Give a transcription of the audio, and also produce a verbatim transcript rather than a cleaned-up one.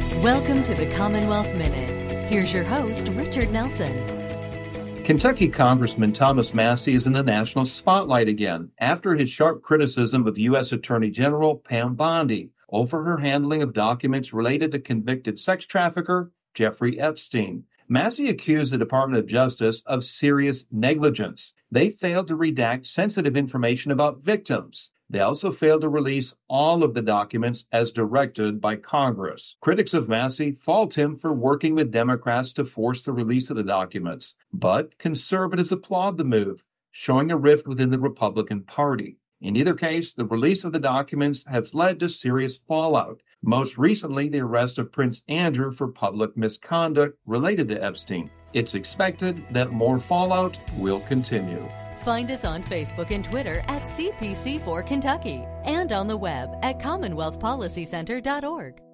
Welcome to the Commonwealth Minute. Here's your host, Richard Nelson. Kentucky Congressman Thomas Massie is in the national spotlight again after his sharp criticism of U S Attorney General Pam Bondi over her handling of documents related to convicted sex trafficker Jeffrey Epstein. Massie accused the Department of Justice of serious negligence. They failed to redact sensitive information about victims. They also failed to release all of the documents as directed by Congress. Critics of Massie fault him for working with Democrats to force the release of the documents, but conservatives applaud the move, showing a rift within the Republican Party. In either case, the release of the documents has led to serious fallout. Most recently, the arrest of Prince Andrew for public misconduct related to Epstein. It's expected that more fallout will continue. Find us on Facebook and Twitter at C P C four Kentucky and on the web at commonwealth policy center dot org.